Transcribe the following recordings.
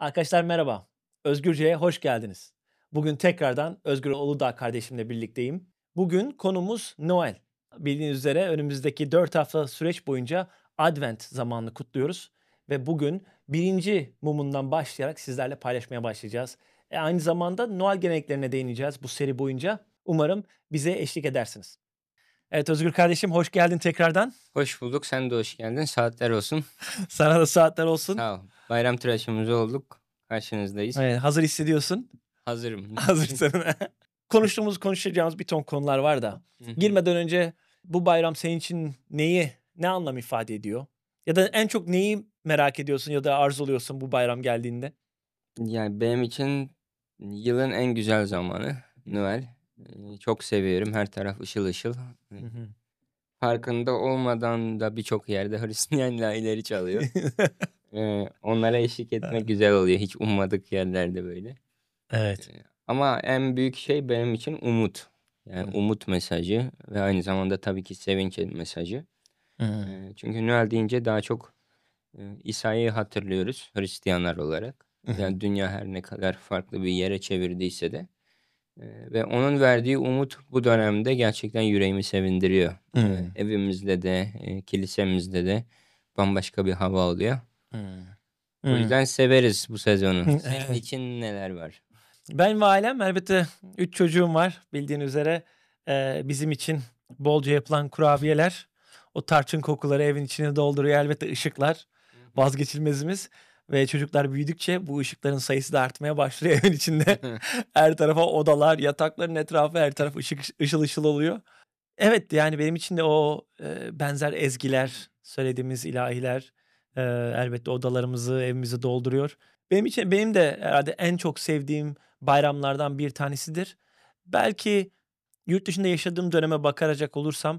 Arkadaşlar merhaba. Özgürce'ye hoş geldiniz. Bugün tekrardan Özgür Uludağ kardeşimle birlikteyim. Bugün konumuz Noel. Bildiğiniz üzere önümüzdeki 4 hafta süreç boyunca Advent zamanını kutluyoruz. Ve bugün birinci mumundan başlayarak sizlerle paylaşmaya başlayacağız. Aynı zamanda Noel geleneklerine değineceğiz bu seri boyunca. Umarım bize eşlik edersiniz. Evet Özgür kardeşim hoş geldin tekrardan. Hoş bulduk. Sen de hoş geldin. Saatler olsun. Sana da saatler olsun. Sağ ol. Bayram tıraşımız olduk. Karşınızdayız. Hazır hissediyorsun. Hazırım. Hazırsın. Konuşacağımız bir ton konular var da. Hı hı. Girmeden önce bu bayram senin için ne anlam ifade ediyor? Ya da en çok neyi merak ediyorsun ya da arzuluyorsun bu bayram geldiğinde? Yani benim için yılın en güzel zamanı Noel. Çok seviyorum. Her taraf ışıl ışıl. Hı hı. Farkında olmadan da birçok yerde Hristiyan ilahileri çalıyor. Onlara eşlik etmek güzel oluyor. Hiç ummadık yerlerde böyle. Evet. Ama en büyük şey benim için umut. Yani Hı. umut mesajı ve aynı zamanda tabii ki sevinç mesajı. Hı. Çünkü Noel deyince daha çok İsa'yı hatırlıyoruz Hristiyanlar olarak. Hı hı. Yani dünya her ne kadar farklı bir yere çevirdiyse de ve onun verdiği umut bu dönemde gerçekten yüreğimi sevindiriyor. Hı. Evimizde de kilisemizde de bambaşka bir hava oluyor. Hı. O Hı. yüzden severiz bu sezonu. Senin Evet. için neler var? Ben ve ailem elbette 3 çocuğum var bildiğin üzere. Bizim için bolca yapılan kurabiyeler, o tarçın kokuları evin içini dolduruyor. Elbette ışıklar Hı vazgeçilmezimiz ve çocuklar büyüdükçe bu ışıkların sayısı da artmaya başlıyor evin içinde. hı. Her tarafa odalar, yatakların etrafı her taraf ışıl ışıl oluyor. Evet, yani benim için de o, benzer ezgiler, söylediğimiz ilahiler, elbette odalarımızı, evimizi dolduruyor. Benim de herhâlde en çok sevdiğim bayramlardan bir tanesidir. Belki yurt dışında yaşadığım döneme bakacak olursam,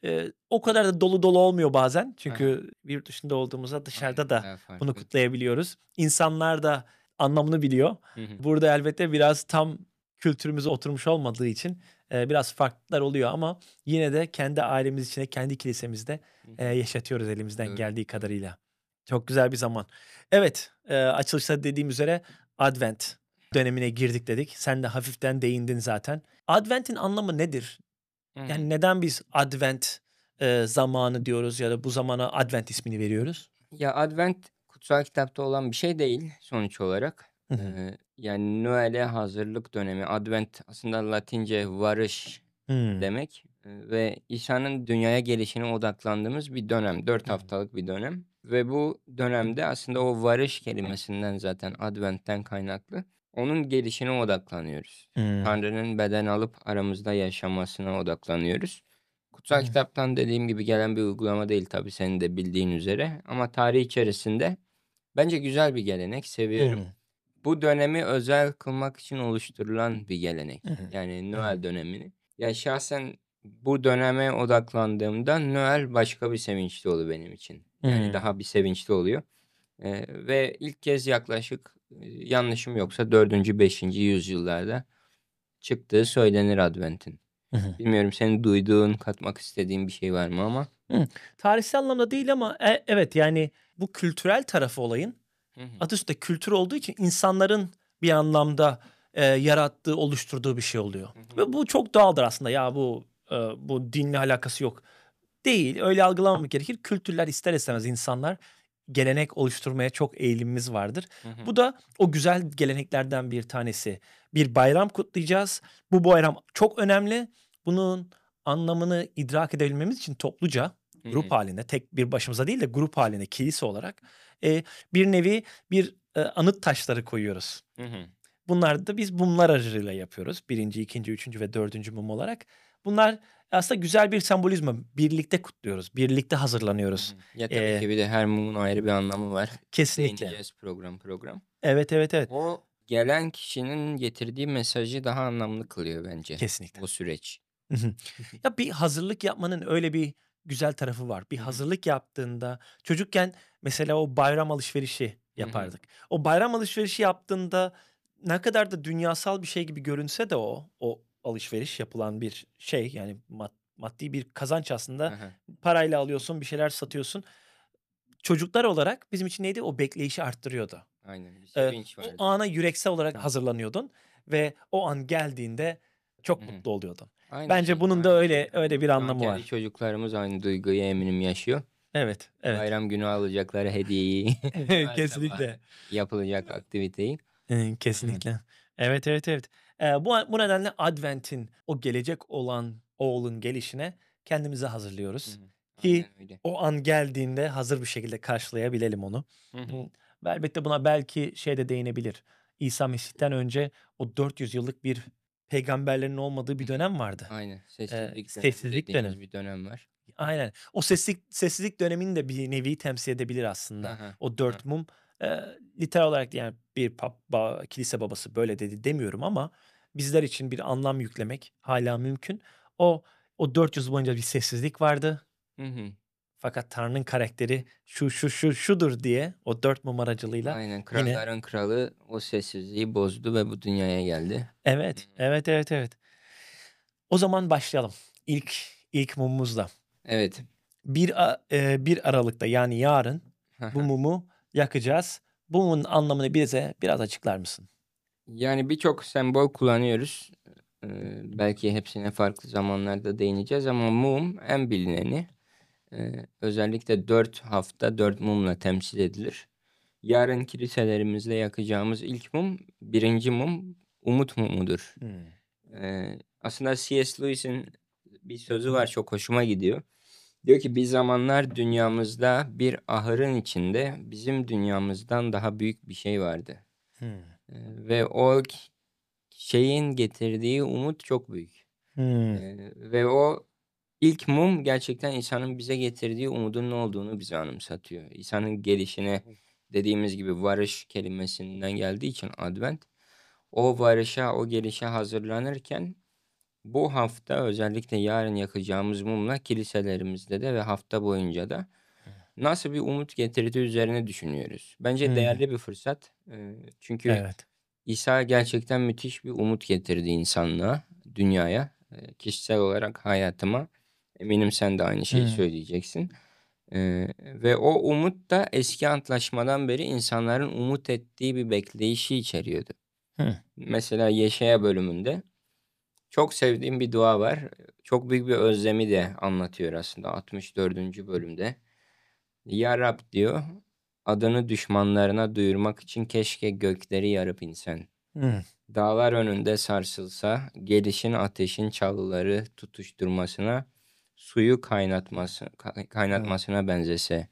o kadar da dolu dolu olmuyor bazen. Hı hı. Çünkü yurt dışında olduğumuzda dışarıda Aynen, da daha bunu farklı. kutlayabiliyoruz. İnsanlar da anlamını biliyor. Hı hı. Burada elbette biraz tam kültürümüze oturmuş olmadığı için, biraz farklılıklar oluyor ama yine de kendi ailemiz içinde, kendi kilisemizde, Hı hı. yaşatıyoruz elimizden Doğru, geldiği doğru. kadarıyla. Çok güzel bir zaman. Evet, açılışta dediğim üzere Advent dönemine girdik dedik. Sen de hafiften değindin zaten. Advent'in anlamı nedir? Hı hı. Yani neden biz Advent, zamanı diyoruz ya da bu zamana Advent ismini veriyoruz? Ya, Advent kutsal kitapta olan bir şey değil sonuç olarak. Hı hı. Yani Noel'e hazırlık dönemi. Advent aslında Latince varış Hımm. demek, ve İsa'nın dünyaya gelişine odaklandığımız bir dönem. 4 Hı hı. haftalık bir dönem ve bu dönemde aslında o varış kelimesinden zaten Advent'ten kaynaklı onun gelişine odaklanıyoruz. Hımm. Tanrı'nın beden alıp aramızda yaşamasına odaklanıyoruz. Kutsal Hıı. kitaptan dediğim gibi gelen bir uygulama değil tabii senin de bildiğin üzere ama tarih içerisinde bence güzel bir gelenek, seviyorum. Hıı. Bu dönemi özel kılmak için oluşturulan bir Hı gelenek. hı. Yani Hı hı. Noel dönemini. Ya, şahsen bu döneme odaklandığımda Noel başka bir sevinç dolu benim için. Yani Hıı. daha bir sevinçli oluyor, ve ilk kez yaklaşık, yanlışım yoksa 4. 5. yüzyıllarda çıktığı söylenir Advent'in. Hı hı. Bilmiyorum senin duyduğun, katmak istediğin bir şey var mı ama? Hıı. Tarihsel anlamda değil ama evet, yani bu kültürel tarafı olayın Hı hı. adı üstünde kültür olduğu için insanların bir anlamda, yarattığı, oluşturduğu bir şey oluyor Hı hı. ve bu çok doğaldır aslında. Ya, bu dinle alakası yok. Değil, öyle algılamamak gerekir. Kültürler ister istemez insanlar gelenek oluşturmaya çok eğilimimiz vardır. Hı hı. Bu da o güzel geleneklerden bir tanesi. Bir bayram kutlayacağız. Bu bayram çok önemli. Bunun anlamını idrak edebilmemiz için topluca, Hı grup hı. halinde tek bir başımıza değil de grup halinde kilise olarak, bir nevi anıt taşları koyuyoruz. Hı hı. Bunlar da biz mumlar aracılığıyla yapıyoruz. Birinci, ikinci, üçüncü ve dördüncü mum olarak. Bunlar aslında güzel bir sembolizma. Birlikte kutluyoruz, birlikte Hı hazırlanıyoruz. hı. Ya, tabii Eee, ki bir de her mumun ayrı bir anlamı var. Kesinlikle. Değineceğiz program program. Evet, evet, evet. O gelen kişinin getirdiği mesajı daha anlamlı kılıyor bence Kesinlikle. o süreç. Hı hı. Ya, bir hazırlık yapmanın öyle bir güzel tarafı var. Bir Hı hı. hazırlık yaptığında çocukken mesela o bayram alışverişi Hı hı. yapardık. O bayram alışverişi yaptığında ne kadar da dünyasal bir şey gibi görünse de o alışveriş yapılan bir şey, yani maddi bir kazanç Hı aslında. hı. Parayla alıyorsun, bir şeyler satıyorsun. Çocuklar olarak bizim için neydi? O bekleyişi arttırıyordu. Aynen. Bir Eee, sevinç O vardı. ana yüreksel olarak hazırlanıyordun ve o an geldiğinde Hı çok hı. mutlu oluyordun. Aynı Bence şey, bunun da aynı şey. öyle bir Şu an anlamı kendi var. çocuklarımız aynı duyguyu eminim yaşıyor. Evet, evet. Bayram günü alacakları hediyeyi, Noel sabahı Kesinlikle. yapılacak aktiviteyi. Hı hı. Kesinlikle. Evet, evet, evet. Bu nedenle Advent'in o gelecek olan oğlun gelişine kendimizi Hı hazırlıyoruz hı. ki Aynen öyle. o an geldiğinde hazır bir şekilde karşılayabilelim onu. Hı hı. Ve elbette buna belki şey de değinebilir. İsa Mesih'ten önce o 400 yıllık bir peygamberlerin olmadığı Hı bir hı. dönem vardı. Aynen. Sessizlik dönemi Sessizlik dediğimiz dönemi. bir dönem var. Aynen. O sessizlik dönemini de bir nevi temsil edebilir Hı aslında. hı. O Hı hı. 4 mum, literal olarak yani bir kilise babası böyle dedi demiyorum ama bizler için bir anlam yüklemek hâlâ mümkün. O o 400 boyunca bir sessizlik vardı. Hı hı. Fakat Tanrı'nın karakteri şudur diye o 4 mum aracılığıyla Aynen. yine Kralların kralı o sessizliği bozdu ve bu dünyaya geldi. Hı evet, hı. evet, evet, evet. O zaman başlayalım. İlk mumumuzla. Evet. 1 Aralık'ta yani yarın Hı bu hı. mumu yakacağız. Bu mumun anlamını bize biraz açıklar mısın? Yani birçok sembol kullanıyoruz. Belki hepsine farklı zamanlarda değineceğiz ama mum en bilineni. Özellikle 4 hafta 4 mumla temsil edilir. Yarın kiliselerimizde yakacağımız ilk mum, birinci mum umut mumudur. Hımm. Aslında C.S. Lewis'in bir sözü var, çok hoşuma gidiyor. Diyor ki bir zamanlar dünyamızda bir ahırın içinde bizim dünyamızdan daha büyük bir şey vardı. Hımm. Ve o şeyin getirdiği umut çok büyük. Hımm. Ve o ilk mum gerçekten İsa'nın bize getirdiği umudun ne olduğunu bize anımsatıyor. İsa'nın gelişine dediğimiz gibi varış kelimesinden geldiği için Advent, o varışa, o gelişe hazırlanırken bu hafta özellikle yarın yakacağımız mumla kiliselerimizde de ve hafta boyunca da nasıl bir umut getirdiği üzerine düşünüyoruz. Bence Hımm. değerli bir fırsat. Çünkü Evet. İsa gerçekten müthiş bir umut getirdi insanlığa, dünyaya, kişisel olarak hayatıma. Eminim sen de aynı şeyi Hımm. söyleyeceksin. Ve o umut da eski antlaşmadan beri insanların umut ettiği bir bekleyişi içeriyordu. Hıh. Mesela Yeşaya bölümünde çok sevdiğim bir dua var. Çok büyük bir özlemi de anlatıyor aslında 64. bölümde. Ya Rab diyor, adını düşmanlarına duyurmak için keşke gökleri yarıp insen. Hımm. Dağlar önünde sarsılsa, gelişin ateşin çalıları tutuşturmasına, suyu Hımm. kaynatmasına benzese.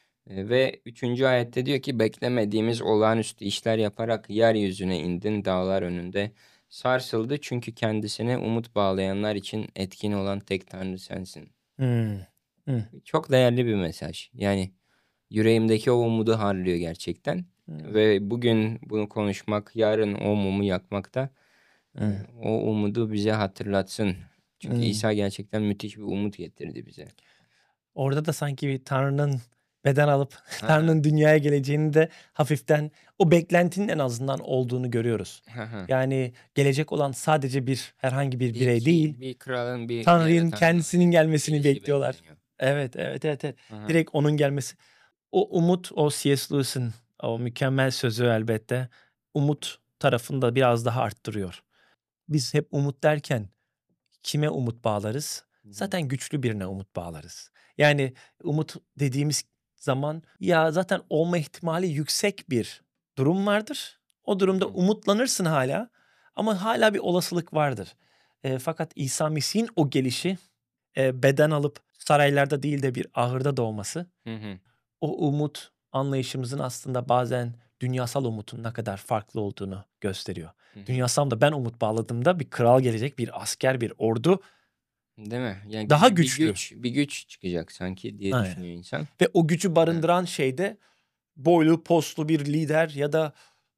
Ve üçüncü ayette diyor ki beklemediğimiz olağanüstü işler yaparak yeryüzüne indin dağlar önünde. Sarsıldı çünkü kendisine umut bağlayanlar için etkin olan tek Tanrı sensin. Hımm. Hıh. Çok değerli bir mesaj. Yani yüreğimdeki o umudu harlıyor gerçekten. Hımm. Ve bugün bunu konuşmak, yarın o mumu yakmak da Hıı. o umudu bize hatırlatsın. Çünkü Hımm. İsa gerçekten müthiş bir umut getirdi bize. Orada da sanki bir Tanrı'nın beden alıp Hı hı. Tanrı'nın dünyaya geleceğini de hafiften o beklentinin en azından olduğunu görüyoruz. Hı hı. Yani gelecek olan sadece herhangi bir birey değil, Bir kralın, bir Tanrı'nın yaratanın kendisinin aynen gelmesini gelişi bekliyorlar. bekleniyor. Evet, evet, evet, evet. Hı hı. Direkt onun gelmesi. O umut, o C.S. Lewis'in o mükemmel sözü elbette, umut tarafını da biraz daha arttırıyor. Biz hep umut derken kime umut bağlarız? Hı hı. Zaten güçlü birine umut bağlarız. Yani umut dediğimiz zaman ya zaten olma ihtimali yüksek bir durum vardır. O Hı durumda hı. umutlanırsın hala ama hala bir olasılık vardır. Fakat İsa Mesih'in o gelişi, beden alıp saraylarda değil de bir ahırda doğması, Hı hı. o umut anlayışımızın aslında bazen dünyasal umutun ne kadar farklı olduğunu gösteriyor. Hı hı. Dünyasal da ben umut bağladığımda bir kral gelecek, bir asker, bir ordu Değil mi? Yani daha bir güçlü. güç, bir güç çıkacak sanki diye Aynen. düşünüyor insan. Ve o gücü Hı. barındıran şey de boylu postlu bir lider ya da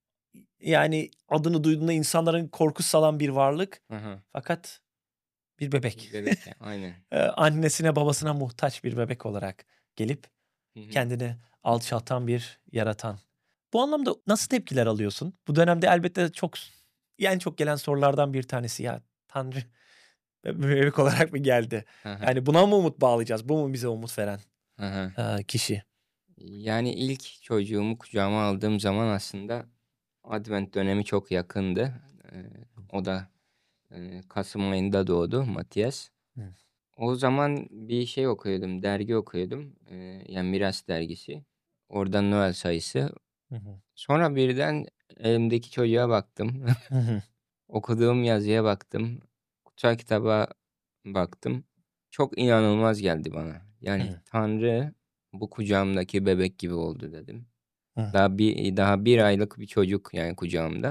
yani adını duyduğunda insanların korku salan bir varlık. Hı hı. Fakat bir bebek. Bir bebek ya, aynen. Annesine babasına muhtaç bir bebek olarak gelip Hı hı. kendini alçaltan bir yaratan. Bu anlamda nasıl tepkiler alıyorsun? Bu dönemde elbette en çok gelen sorulardan bir tanesi ya Tanrı bebek olarak mı geldi? Hı hı. Yani buna mı umut bağlayacağız? Bu mu bize umut veren Hı hı. kişi? Yani ilk çocuğumu kucağıma aldığım zaman aslında Advent dönemi çok yakındı. O da Kasım ayında doğdu Matias. Hı. O zaman bir şey okuyordum, dergi okuyordum. Yani Miras dergisi. Oradan Noel sayısı. Hı hı. Sonra birden elimdeki çocuğa baktım. Hı hı. Okuduğum yazıya baktım. Kutsal kitaba baktım. Çok inanılmaz geldi bana. Yani Hı. Tanrı bu kucağımdaki bebek gibi oldu dedim. Hı. Daha bir aylık bir çocuk yani kucağımda.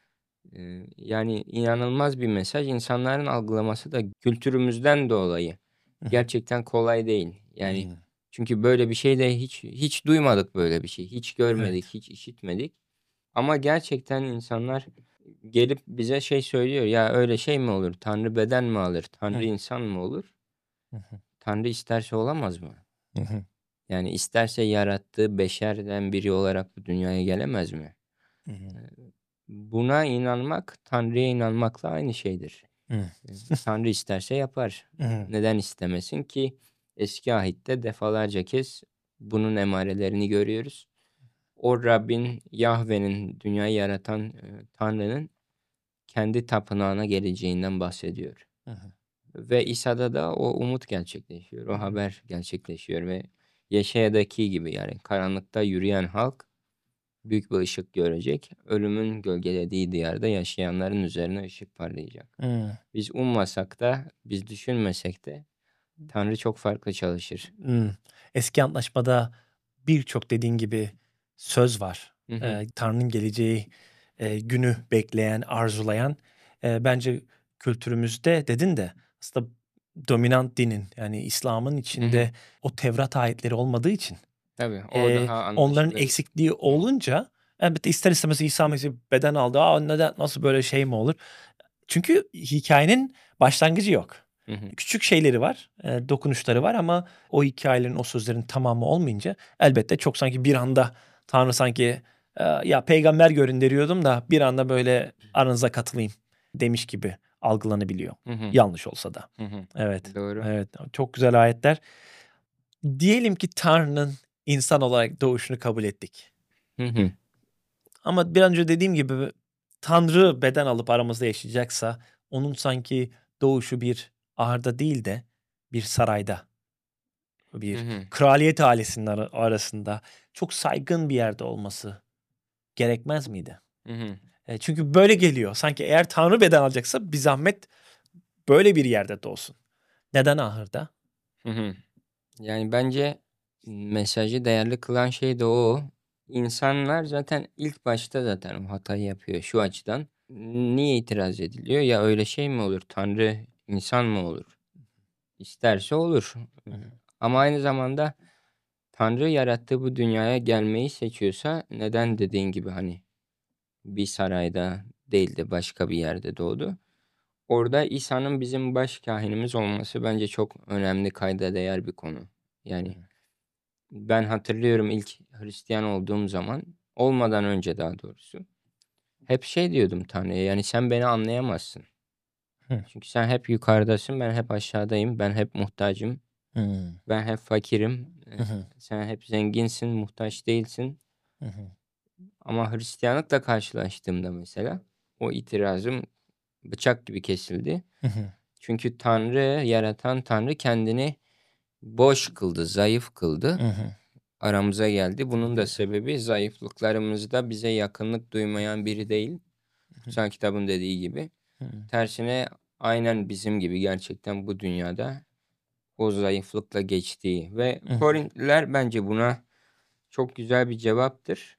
Yani inanılmaz bir mesaj. İnsanların algılaması da kültürümüzden dolayı Hı hı. gerçekten kolay değil. Yani Hıı. çünkü böyle bir şey de hiç duymadık böyle bir şey. Hiç görmedik, Evet. hiç işitmedik. Ama gerçekten insanlar gelip bize şey söylüyor. Ya öyle şey mi olur? Tanrı beden mi alır? Tanrı Hı. insan mı olur? Hı hı. Tanrı isterse olamaz mı? Hı hı. Yani isterse yarattığı beşerden biri olarak bu dünyaya gelemez mi? Hı hı. Eee, Buna inanmak, Tanrı'ya inanmakla aynı şeydir. Hı. Tanrı isterse yapar. Hı hı. Neden istemesin ki? Eski Ahit'te defalarca kez bunun emarelerini görüyoruz. O Rabbin, Yahve'nin, dünyayı yaratan Tanrı'nın kendi tapınağına geleceğinden bahsediyor. Hı hı. Ve İsa'da da o umut gerçekleşiyor, o haber gerçekleşiyor ve Yeşaya'daki gibi yani karanlıkta yürüyen halk büyük bir ışık görecek. Ölümün gölgelediği diyarda yaşayanların üzerine ışık parlayacak. Hıı. Biz ummasak da, biz düşünmesek de Tanrı çok farklı çalışır. Eski antlaşmada birçok dediğin gibi söz var. Hı hı. Tanrı'nın geleceği, günü bekleyen, arzulayan. Bence kültürümüzde dedin de aslında dominant dinin yani İslam'ın Hı hı. içinde o Tevrat ayetleri olmadığı için Tabii o daha onların anlaşılır eksikliği bir konu. olunca elbette ister istemez İsa Mesih beden aldı. Neden, nasıl böyle şey mi olur? Çünkü hikayenin başlangıcı yok. Hı hı. Küçük şeyleri var, dokunuşları var ama o hikâyelerin, o sözlerin tamamı olmayınca elbette çok sanki bir anda Tanrı sanki, "Ya, peygamber gönderiyordum da bir anda böyle aranıza katılayım." demiş gibi algılanabiliyor. Hı hı. Yanlış olsa da. Hı hı. Evet, Doğru. evet. Çok güzel ayetler. Diyelim ki Tanrı'nın insan olarak doğuşunu kabul ettik. Hı hı. Ama bir an önce dediğim gibi Tanrı beden alıp aramızda yaşayacaksa onun sanki doğuşu bir ahırda değil de bir sarayda, Hı bir hı. kraliyet ailesinin arasında çok saygın bir yerde olması gerekmez miydi? Hı hı. Çünkü böyle geliyor. Sanki eğer Tanrı beden alacaksa bir zahmet böyle bir yerde doğsun. Neden ahırda? Hı hı. Yani bence mesajı değerli kılan şey de o. İnsanlar zaten ilk başta zaten o hatayı yapıyor şu açıdan. Niye itiraz ediliyor? Ya öyle şey mi olur? Tanrı insan mı olur? İsterse olur. Hı hı. Ama aynı zamanda Tanrı yarattığı bu dünyaya gelmeyi seçiyorsa neden dediğin gibi hani bir sarayda değil de başka bir yerde doğdu? Orada İsa'nın bizim baş kâhinimiz olması bence çok önemli, kayda değer bir konu. Hı Yani ben hatırlıyorum ilk Hristiyan olduğum zaman, olmadan önce daha doğrusu, hep şey diyordum Tanrı'ya, yani sen beni anlayamazsın. hı. Çünkü sen hep yukarıdasın, ben hep aşağıdayım, ben hep muhtacım, Hı. ben hep fakirim, Hı hı. sen hep zenginsin, muhtaç değilsin. Hı hı. Ama Hristiyanlıkla karşılaştığımda mesela o itirazım bıçak gibi kesildi. Hı hı. Çünkü Tanrı, yaratan Tanrı kendini boş kıldı, zayıf kıldı. Hı hı. Aramıza geldi. Bunun da Tabii. sebebi zayıflıklarımızda bize yakınlık duymayan biri değil. Hı hı. Kutsal kitabın dediği gibi. Hı. Tersine aynen bizim gibi gerçekten bu dünyada o zayıflıkla geçtiği ve Hı hı. Korintliler bence buna çok güzel bir cevaptır.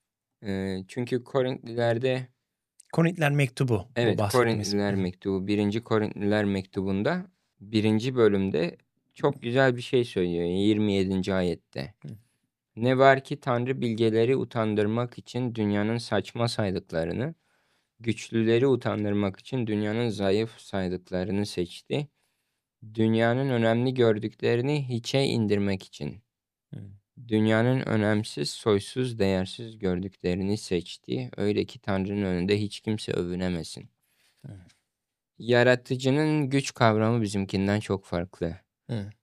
Çünkü Korintlilerde Korintiler mektubu bu evet, bahsettiğimiz. Korintliler Hı hı. mektubu, birinci Korintliler mektubunda birinci bölümde çok güzel bir şey söylüyor 27. ayette. Hı. Ne var ki Tanrı bilgeleri utandırmak için dünyanın saçma saydıklarını, güçlüleri utandırmak için dünyanın zayıf saydıklarını seçti. Dünyanın önemli gördüklerini hiçe indirmek için. Hı. Dünyanın önemsiz, soysuz, değersiz gördüklerini seçti. Öyle ki Tanrı'nın önünde hiç kimse övünemesin. Hı. Yaratıcının güç kavramı bizimkinden çok farklı. Hı.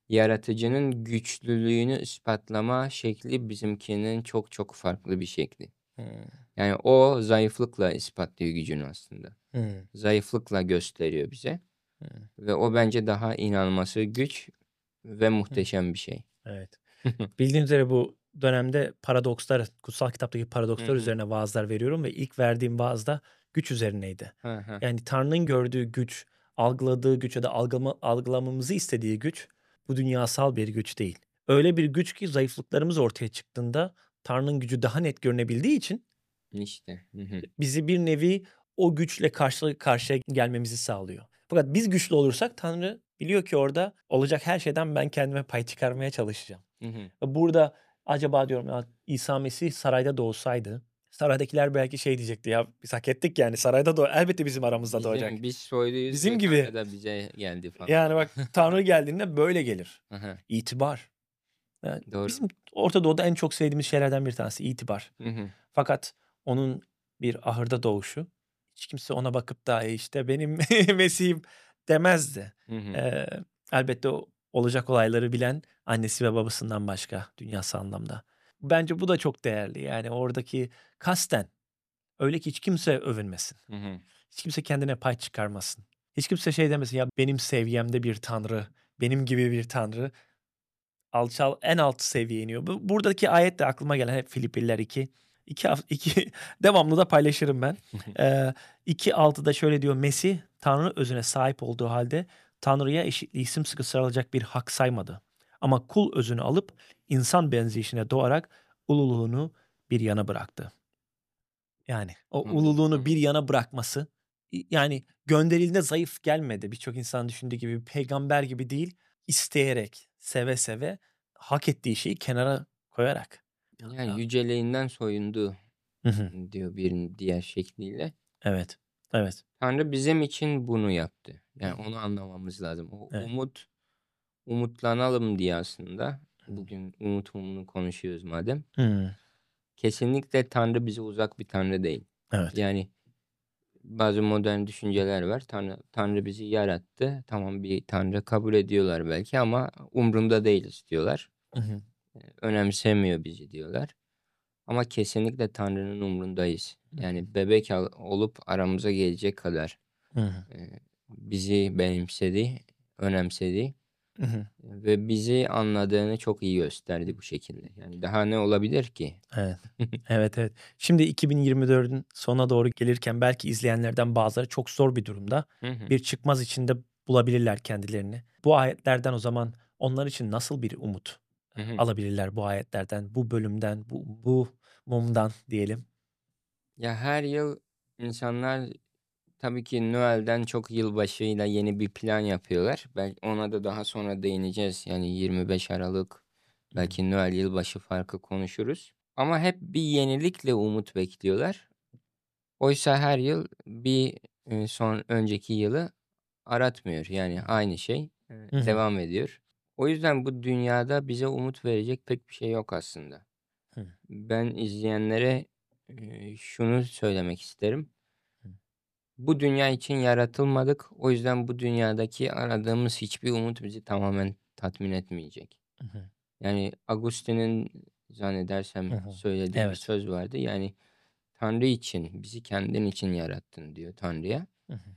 yaratıcının güçlülüğünü ispatlama şekli bizimkinin çok çok farklı bir şekli. Hımm. Yani o zayıflıkla ispatlıyor gücünü aslında. Hımm. Zayıflıkla gösteriyor bize Hımm. ve o bence daha inanması güç ve Hıh. muhteşem bir şey. Evet. Bildiğin üzere bu dönemde paradokslar, kutsal kitaptaki Hı paradokslar hı. üzerine vaazlar veriyorum ve ilk verdiğim vaaz da güç üzerineydi. Hı hı. Yani Tanrı'nın gördüğü güç, algıladığı güç ya da algılamamızı istediği güç bu dünyasal bir güç değil. Öyle bir güç ki zayıflıklarımız ortaya çıktığında Tanrı'nın gücü daha net görünebildiği için İşte. Hı hı. bizi bir nevi o güçle karşı karşıya gelmemizi sağlıyor. Fakat biz güçlü olursak Tanrı biliyor ki orada olacak her şeyden ben kendime pay çıkarmaya çalışacağım. Hı hı. Burada acaba diyorum ya İsa Mesih sarayda doğsaydı, saraydakiler belki şey diyecekti ya biz hak ettik yani sarayda elbette bizim aramızda doğacak. Biz soyluyuz Bizim ve gibi Tanrı da bize geldi falan. yani bak Tanrı geldiğinde böyle gelir. Hı hı. İtibar. Yani Doğru. bizim Orta Doğu'da en çok sevdiğimiz şeylerden bir tanesi itibar. Hı hı. Fakat onun bir ahırda doğuşu hiç kimse ona bakıp da işte benim Mesih'im demezdi. Hı hı. Eee, elbette o olacak olayları bilen annesi ve babasından başka dünyasal anlamda. Bence bu da çok değerli. Yani oradaki kasten öyle ki hiç kimse övünmesin. Hı hı. Hiç kimse kendine pay çıkarmasın. Hiç kimse şey demesin ya benim seviyemde bir tanrı, benim gibi bir tanrı en alt seviyeye iniyor. Buradaki ayet de aklıma gelen hep Filipliler 2. 2 devamlı da paylaşırım ben. 2:6'da şöyle diyor. Mesih Tanrı özüne sahip olduğu halde Tanrı'ya eşitliği sımsıkı sarılacak bir hak saymadı. Ama kul özünü alıp insan benzeyişine doğarak ululuğunu bir yana bıraktı. Yani o Anladım, ululuğunu bir anladım. yana bırakması yani gönderildiğinde zayıf gelmedi. Birçok insan düşündüğü gibi bir peygamber gibi değil, isteyerek, seve seve hak ettiği şeyi kenara koyarak. Yani Ya. yüceliğinden soyundu Hı hı. diyor bir diğer şekliyle. Evet. Evet. Tanrı bizim için bunu yaptı. Hı Yani hı. onu anlamamız lazım. O Evet. umutlanalım diye aslında. Bugün umutunu konuşuyoruz madem. Hıı. Kesinlikle Tanrı bize uzak bir Tanrı değil. Evet. Yani bazı modern düşünceler var. Tanrı bizi yarattı. Tamam bir Tanrı kabul ediyorlar belki ama umrunda değiliz diyorlar. Hı hı. Önemsemiyor bizi diyorlar. Ama kesinlikle Tanrı'nın umrundayız. Hı hı. Yani bebek olup aramıza gelecek kadar Hı hı. bizi benimsedi, önemsedi Hı hı. ve bizi anladığını çok iyi gösterdi bu şekilde. Yani daha ne olabilir ki? Evet. Evet, evet. Şimdi 2024'ün sonuna doğru gelirken belki izleyenlerden bazıları çok zor bir durumda. Hı hı. Bir çıkmaz içinde bulabilirler kendilerini. Bu ayetlerden o zaman onlar için nasıl bir umut Hı hı. alabilirler bu ayetlerden, bu bölümden, bu mumdan diyelim? Ya her yıl insanlar tabii ki Noel'den çok yılbaşıyla yeni bir plan yapıyorlar. Belki ona da daha sonra değineceğiz. Yani 25 Aralık Hı hı. belki Noel yılbaşı farkı konuşuruz. Ama hep bir yenilikle umut bekliyorlar. Oysa her yıl bir son önceki yılı aratmıyor. Yani aynı şey Hı hı. devam ediyor. O yüzden bu dünyada bize umut verecek pek bir şey yok aslında. Hı Ben izleyenlere şunu söylemek isterim. hı. Bu dünya için yaratılmadık. O yüzden bu dünyadaki aradığımız hiçbir umut bizi tamamen tatmin etmeyecek. Hı hı. Yani Agustin'in Hı zannedersem hı. söylediği bir Evet. söz vardı. Yani Tanrı için, bizi kendin için yarattın diyor Tanrı'ya. Hı hı.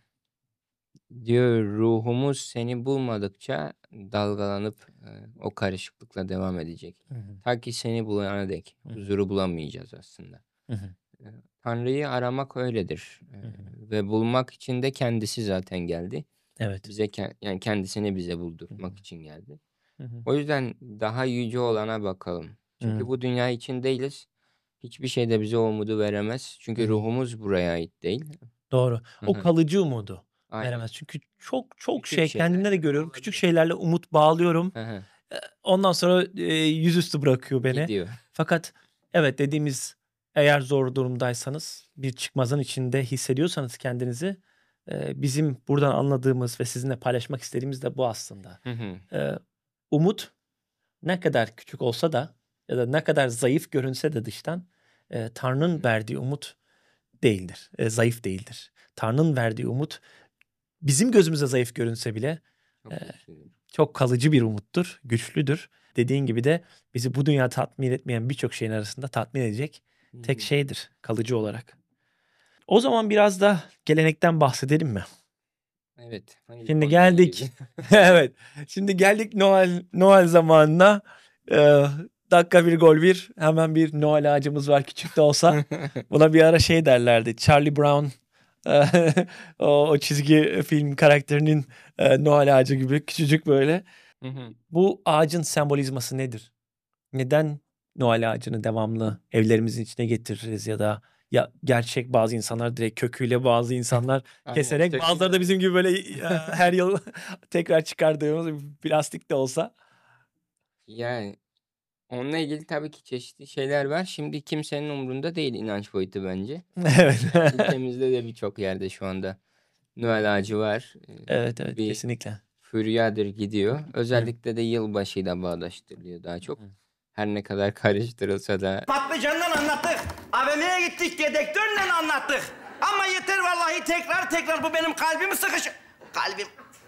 Diyor ruhumuz seni bulmadıkça dalgalanıp o karışıklıkla devam edecek. Hı hı. Ta ki seni bulana dek Hı hı. huzuru bulamayacağız aslında. Hı hı. Eee, Tanrı'yı aramak öyledir, Hı hı. ve bulmak için de kendisi zaten geldi. Evet. Bize yani kendisini bize Hı hı. buldurtmak için geldi. Hı hı. O yüzden daha yüce olana bakalım. Hı Çünkü bu dünya için değiliz. Hiçbir şey de bize o umudu veremez. Çünkü hı. ruhumuz buraya ait değil. Doğru. Hı O hı. kalıcı umudu Aynen. veremez. Çünkü çok çok Küçük şey şeyler kendimde de ama görüyorum. Küçük olabilir. şeylerle umut bağlıyorum. Hı hı. Ondan sonra, yüzüstü bırakıyor beni. Gidiyor. Fakat evet, dediğimiz eğer zor durumdaysanız, bir çıkmazın içinde hissediyorsanız kendinizi, bizim buradan anladığımız ve sizinle paylaşmak istediğimiz de bu aslında. Hı hı. Eee, umut ne kadar küçük olsa da ya da ne kadar zayıf görünse de dıştan, Hı Tanrı'nın hı. verdiği umut değildir, zayıf değildir. Tanrı'nın verdiği umut bizim gözümüze zayıf görünse bile, Çok eee, güçlüdür. çok kalıcı bir umuttur, güçlüdür. Dediğin gibi de bizi bu dünya tatmin etmeyen birçok şeyin arasında tatmin edecek Hı tek hı. şeydir kalıcı olarak. O zaman biraz da gelenekten bahsedelim mi? Evet, hangi Şimdi konuya girdin? geldik. Evet. Şimdi geldik Noel zamanına. Ee, dakika bir gol bir. Hemen bir Noel ağacımız var küçük de olsa. Buna bir ara şey derlerdi. Charlie Brown o çizgi film karakterinin Noel ağacı gibi küçücük böyle. Hı hı. Bu ağacın sembolizması nedir? Neden Noel ağacını devamlı evlerimizin içine getiririz ya da ya gerçek bazı insanlar direkt köküyle bazı insanlar Aynen. keserek bazıları da bizim gibi böyle her yıl tekrar çıkardığımız plastik de olsa. Yani onunla ilgili tabii ki çeşitli şeyler var. Şimdi kimsenin umurunda değil inanç boyutu bence. Evet. Ülkemizde de birçok yerde şu anda Noel ağacı var. Evet evet Bir kesinlikle. furyadır gidiyor. Hı. Özellikle de yılbaşıyla bağdaştırılıyor daha çok. Hı. Her ne kadar karıştırılsa da Patlıcandan anlattık. AVM'ye gittik dedektörle anlattık. Ama yeter vallahi tekrar bu benim kalbimi sıkış... Kalbim...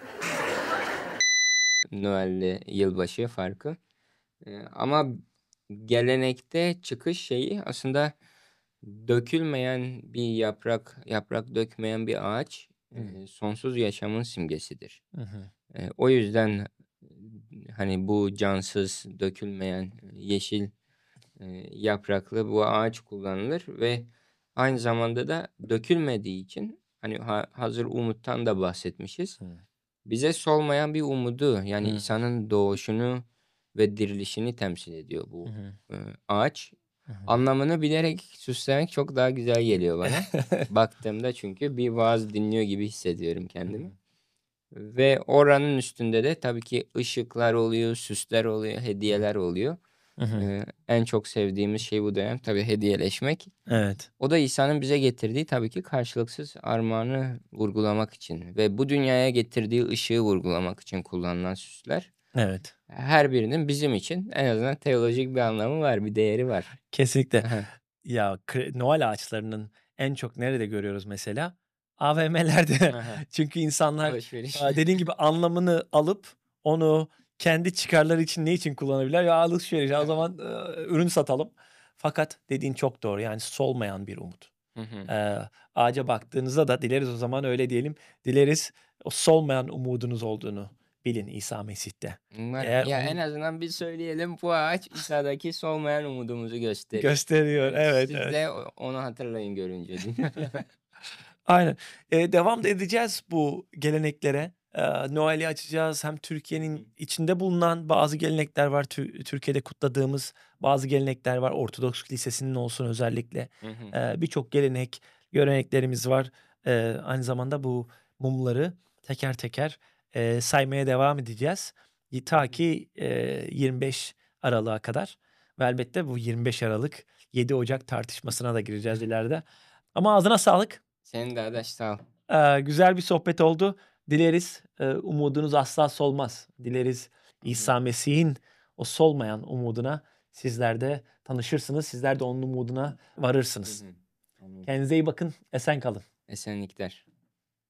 Noel'le yılbaşı farkı. Ama gelenekte çıkış şeyi aslında dökülmeyen bir yaprak dökmeyen bir ağaç Hı. sonsuz yaşamın simgesidir. Hı hı. O yüzden hani bu cansız, dökülmeyen, yeşil yapraklı bu ağaç kullanılır ve aynı zamanda da dökülmediği için hani hazır umuttan da bahsetmişiz. Hı. Bize solmayan bir umudu yani Hı. İsa'nın doğuşunu ve dirilişini temsil ediyor Hı bu hı. ağaç. Hı hı. Anlamını bilerek süslemek çok daha güzel geliyor bana. Baktığımda çünkü bir vaaz dinliyor gibi hissediyorum kendimi. Ve oranın üstünde de tabii ki ışıklar oluyor, süsler oluyor, hediyeler oluyor. Hı hı. En çok sevdiğimiz şey bu dönem tabii hediyeleşmek. Evet. O da İsa'nın bize getirdiği tabii ki karşılıksız armağanı vurgulamak için ve bu dünyaya getirdiği ışığı vurgulamak için kullanılan süsler. Evet. Her birinin bizim için en azından teolojik bir anlamı var, bir değeri var. Kesinlikle. Aha, Ya Noel ağaçlarının en çok nerede görüyoruz mesela? AVM'lerde. aha. Çünkü insanlar Alışveriş. dediğin gibi anlamını alıp onu kendi çıkarları için ne için kullanabilirler? Ya alışveriş. O zaman ürün satalım. Fakat dediğin çok doğru. Yani solmayan bir umut. Hı hı. Ağaca baktığınızda da dileriz o zaman öyle diyelim. Dileriz o solmayan umudunuz olduğunu bilin İsa Mesih'te. Umarım. Eğer Ya en onun azından bir söyleyelim bu ağaç İsa'daki solmayan umudumuzu gösteriyor. gösteriyor. Evet, Siz evet. de onu hatırlayın görünce. Aynen. Devam da edeceğiz bu geleneklere. Noel'i açacağız. Hem Türkiye'nin içinde bulunan bazı gelenekler var. Türkiye'de kutladığımız bazı gelenekler var. Ortodoks Lisesi'nin olsun özellikle. Hı hı. Birçok göreneklerimiz var. Aynı zamanda bu mumları teker teker saymaya devam edeceğiz. Ta ki 25 Aralık'a kadar. Ve elbette bu 25 Aralık 7 Ocak tartışmasına da gireceğiz ileride. Ama ağzına sağlık. Senin de adaş sağ ol. Güzel bir sohbet oldu. Dileriz umudunuz asla solmaz. Dileriz Hı hı. İsa Mesih'in o solmayan umuduna sizler de tanışırsınız. Sizler de onun umuduna Hı varırsınız. hı. Amin. Kendinize iyi bakın. Esen kalın. Esenlikler.